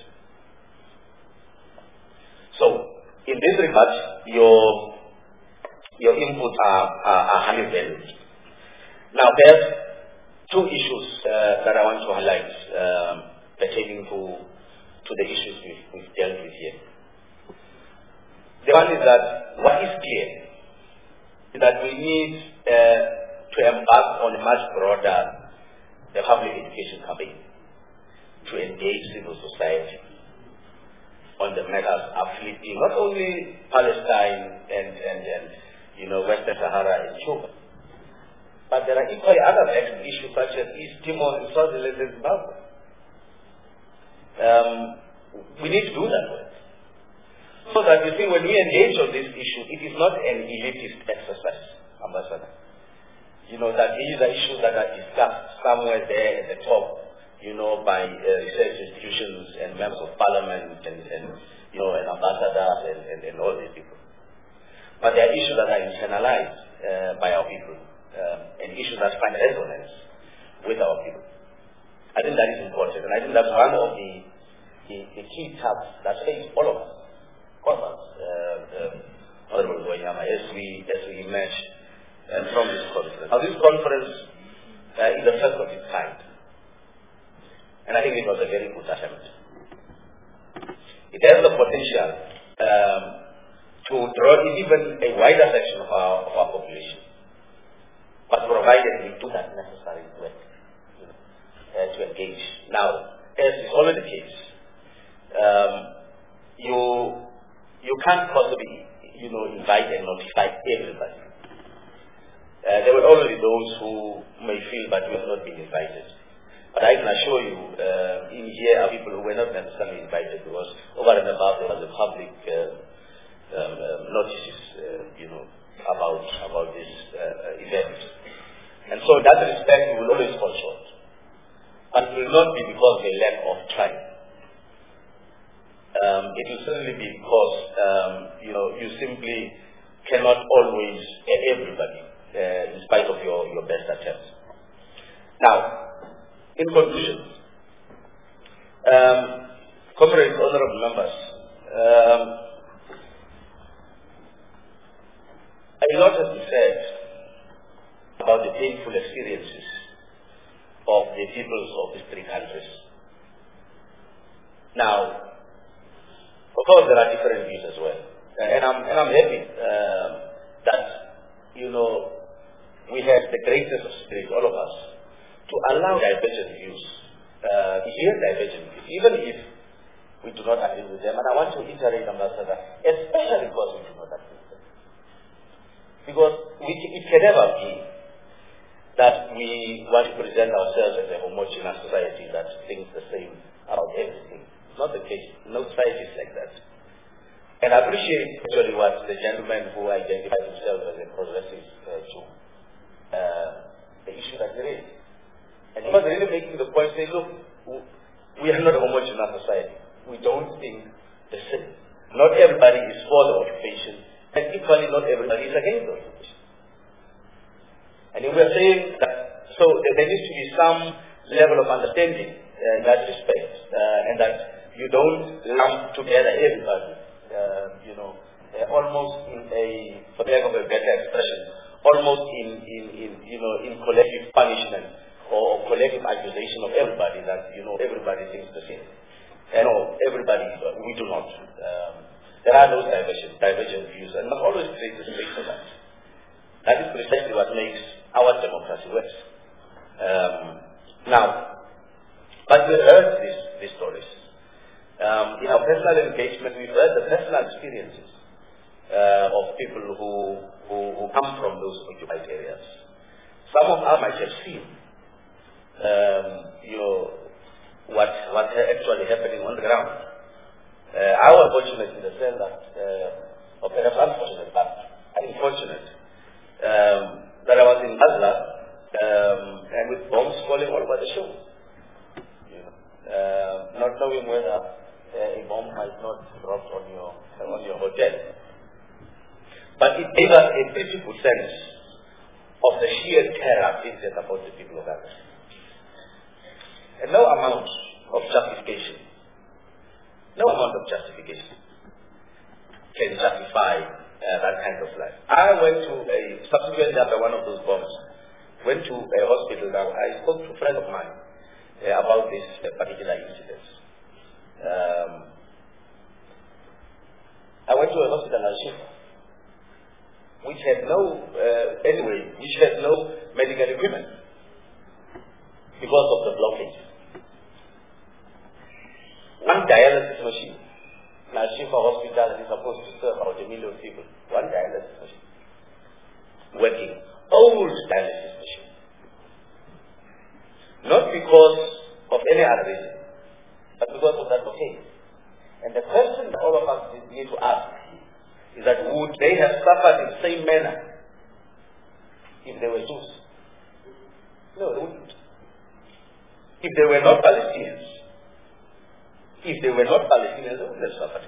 So, in this regard, your your inputs are, are, are highly valued. Now, there's two issues uh, that I want to highlight um, pertaining to to the issues we've, we've dealt with here. The one is that what is clear is that we need uh, to embark on a much broader the public education campaign to engage civil society on the matters afflicting not only Palestine and, and, and you know, Western Sahara and Cuba, but there are equally other vexed issues such as East Timor and Swaziland and Zimbabwe. Um, we need to do that work. So that you see, when we engage on this issue, it is not an elitist exercise, Ambassador. You know, that these are issues that are discussed somewhere there at the top, you know, by uh, research institutions and members of parliament and, and you know, and ambassadors and, and, and all these people. But there are issues that are internalized uh, by our people, um, and issues that find resonance with our people. I think that is important, and I think that's one of the the, the key tasks that face all of us, all of us, uh, um, Honorable Wanyama, as we, as we emerge uh, from this conference. Now, this conference uh, is the first of its kind, and I think it was a very good attempt. It has the potential um, to draw in even a wider section of our, of our population, but provided we do that necessary work, you know, uh, to engage. Now, as is always the case, um, you you can't possibly, you know, invite and notify everybody. Uh, there will always be those who may feel that we have not been invited. But I can assure you, uh, in here are people who were not necessarily invited because over and above there was a public uh, um, um, notices, uh, you know, about about this uh, event. And so in that respect, we will always fall short. But it will not be because of a lack of trying. Um, it will certainly be because, um, you know, you simply cannot always get everybody, uh, in spite of your, your best attempts. Now, in conclusion, um, comrades, honorable members, um, a lot has been said about the painful experiences of the peoples of these three countries. Now, of course, there are different views as well, and I'm and I'm happy uh, that you know we have the greatness of spirit, all of us, to allow divergent views, uh, hear divergent views, even if we do not agree with them. And I want to iterate, Ambassador, especially because we do not agree with them. Because we, it can never be that we want to present ourselves as a homogeneous society that thinks the same about everything. It's not the case. No society is like that. And I appreciate actually what the gentleman who identified himself as a progressive uh, Jew, uh, the issue that he raised. And he was really making the point, saying, look, we are not a homogeneous society. We don't think the same. Not everybody is for the occupation, and equally not everybody is against the occupation. And we are saying that, so there needs to be some level of understanding uh, in that respect, uh, and that you don't lump together everybody, uh, you know, uh, almost in a, for lack of a better expression, almost in, in, in, you know, in collective punishment or collective accusation of everybody that, you know, everybody thinks the same. And no, everybody, we do not. Um, there are those divergent, divergent views, and must always create a space for that. That is precisely what makes our democracy work. Um, now, but we heard these, these stories. Um, in our personal engagement, we've heard the personal experiences uh, of people who, who, who come from those occupied areas. Some of us might have seen um, you know, what, what actually happening on the ground. Uh, I was fortunate in the sense that, uh, or perhaps unfortunate, but unfortunate, um, that I was in Gaza um, and with bombs falling all over the show. You know, uh, not knowing whether uh, a bomb might not drop on your on your hotel. But it gave us a beautiful sense of the sheer terror incident about the people of Gaza. And no amount of justification, no amount of justification can justify uh, that kind of life. I went to a, subsequently after one of those bombs, went to a hospital. Now, I spoke to a friend of mine uh, about this uh, particular incident. Um, I went to a hospital in Al-Shifa, which had no, uh, anyway, which had no medical equipment because of the blockage. One dialysis machine. Now, Al-Shifa Hospital is supposed to serve about a million people. One dialysis machine. Working. Old dialysis machine. Not because of any other reason, but because of that blockade. And the question that all of us need to ask is that would they have suffered in the same manner if they were Jews? No, they wouldn't. If they were not Palestinians, if they were not Palestinians, they wouldn't have suffered.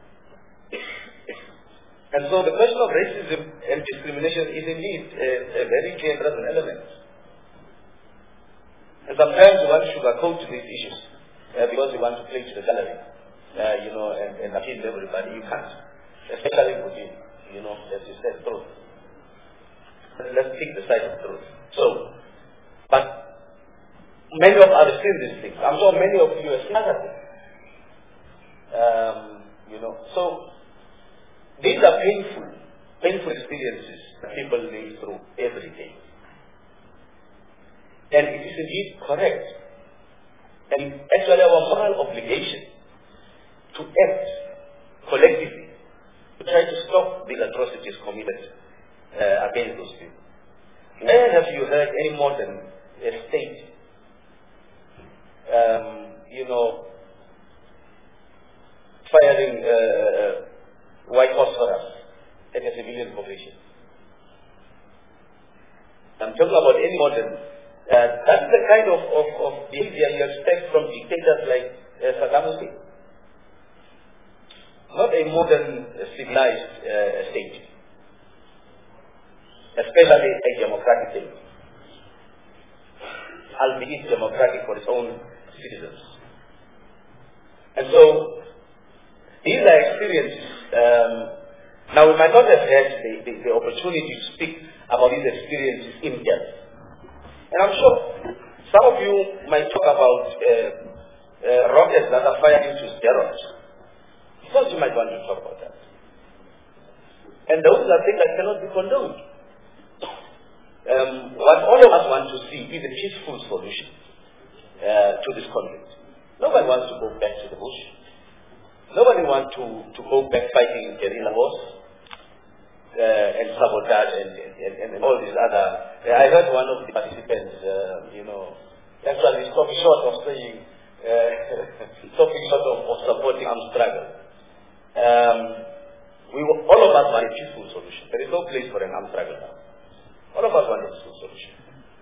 And so the question of racism and discrimination is indeed a, a very clear and present element. And sometimes one sugarcoats these issues. uh, because you want to play to the gallery, uh, you know, and, and appeal to everybody. You can't. Especially within, you know, as you said, truth. Let's pick the side of truth. So, but many of us have seen these things. I'm sure many of you have seen other things. Um, you know, so these are painful, painful experiences that people live through every day. And it is indeed correct. And actually our moral obligation to act collectively to try to stop these atrocities committed uh, against those people. Where have you heard any modern uh, state, um, you know, firing uh, white phosphorus at a civilian population? I'm talking about any modern. Uh, that's the kind of, of, of behavior you expect from dictators like uh, Saddam Hussein. Not a modern uh, civilized uh, state, especially a democratic state, albeit democratic for its own citizens. And so, these are experiences. Um, now, we might not have had the, the, the opportunity to speak about these experiences in depth. And I'm sure some of you might talk about uh, uh, rockets that are fired into steroids. Of course, you might want to talk about that. And those are things that cannot be condoned. Um, what all of us want to see is a peaceful solution uh, to this conflict. Nobody wants to go back to the bush. Nobody wants to, to go back fighting guerrilla wars uh, and sabotage and, and, and all these other. Uh, I heard one of the participants, uh, you know, actually stopping short of saying, uh, stopping short of, of supporting armed struggle. Um, we all of us want a peaceful solution. There is no place for an armed struggle now. All of us want a peaceful solution.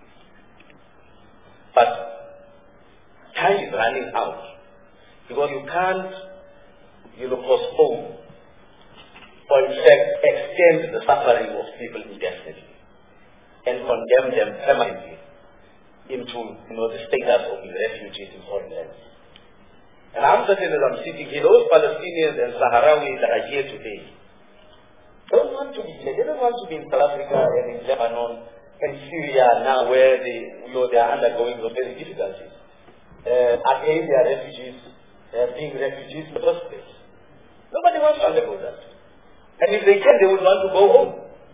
But time is running out because you can't, you know, postpone or in fact extend the suffering of people indefinitely and condemn them permanently into, you know, the status of refugees in foreign lands. And I'm certain as I'm sitting here, those Palestinians and Sahrawis that are here today don't want to be here. They don't want to be in South Africa and in Lebanon and Syria now where they, you know, they are undergoing those very difficulties. Uh, again, they are refugees, uh, being refugees in the first place. Nobody wants to undergo that. And if they can, they would want to go home.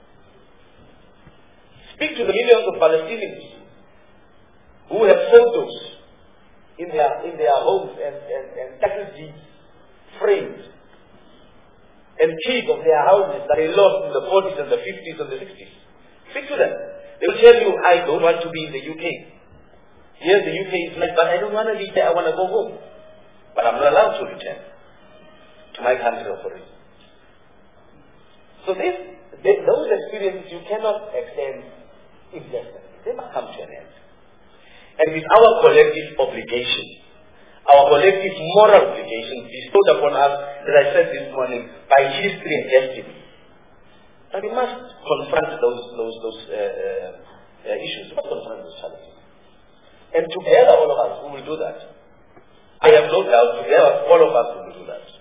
Speak to the millions of Palestinians who have photos in their in their homes and, and, and title deeds framed and keys of their houses that they lost in the forties and the fifties and the sixties. Speak to them. They will tell you, I don't want to be in the U K. Yes, the U K is nice, but I don't want to be there. I want to go home. But I'm not allowed to return to my country of origin. So this, this, those experiences you cannot extend indefinitely. They must come to an end. And it's our collective obligation, our collective moral obligation bestowed upon us, as I said this morning, by history and destiny. And we must confront those those those uh, uh, issues. We must confront those challenges. And together, all of us, we will do that. I have no doubt, together, all of us will do that.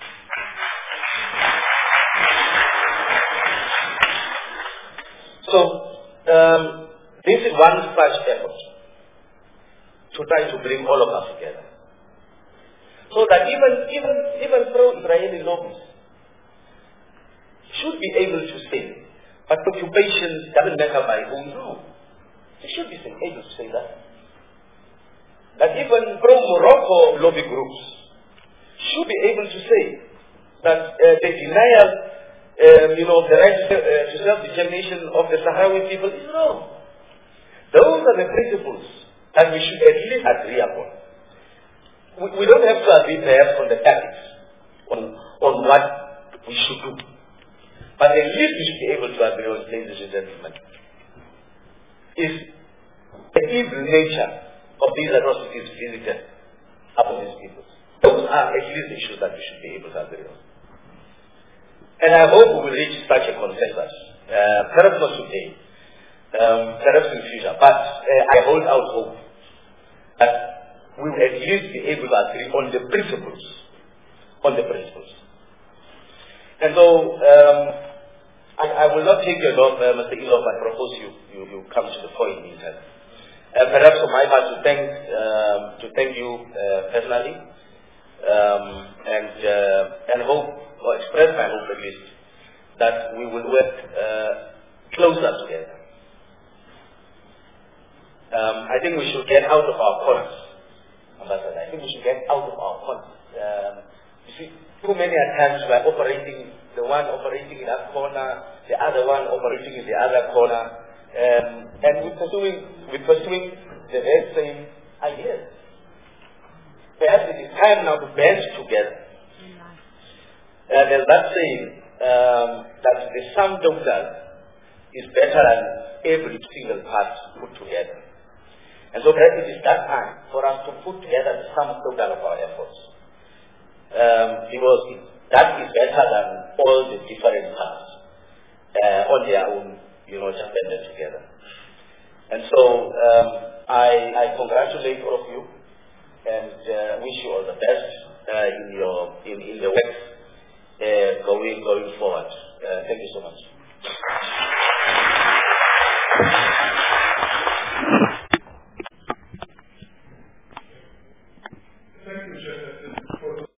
So, um, this is one such effort to try to bring all of us together. So that even even even pro-Israeli lobbies should be able to say, but occupation doesn't matter by whom. No. They should be able to say that. That even pro-Morocco lobby groups should be able to say that uh, the denial um, you know, the right to, uh, to self-determination of the Sahrawi people is wrong. Those are the principles that we should at least agree upon. We, we don't have to agree perhaps on the tactics, on, on what we should do. But at least we should be able to agree on, ladies and gentlemen, is the evil nature of these atrocities visited upon these people. Those are at least issues that we should be able to agree on. And I hope we will reach such a consensus. Uh, perhaps not today, um, perhaps in the future. But uh, I hold out hope that we will at least be able to agree on the principles. On the principles. And so, um, I, I will not take you long, uh, Mister Elof, I propose you, you, you come to the point in time. Uh, perhaps on my part to thank, um, to thank you uh, personally, um, and, uh, and hope, or express my hope at least, that we will work uh, closer together. Um, I think we should get out of our corners, Ambassador. I think we should get out of our corners. Um, you see, too many times we are operating, the one operating in that corner, the other one operating in the other corner, um, and we're pursuing, we're pursuing the very same ideas. Perhaps it is time now to band together. Uh, there's that saying um, that the sum total is better than every single part put together. And so perhaps it is that time for us to put together the sum total of our efforts. Um, because it, that is better than all the different parts uh, on their own, you know, just blended together. And so um, I, I congratulate all of you and uh, wish you all the best uh, in your in, in the work uh, going going forward. Uh, thank you so much.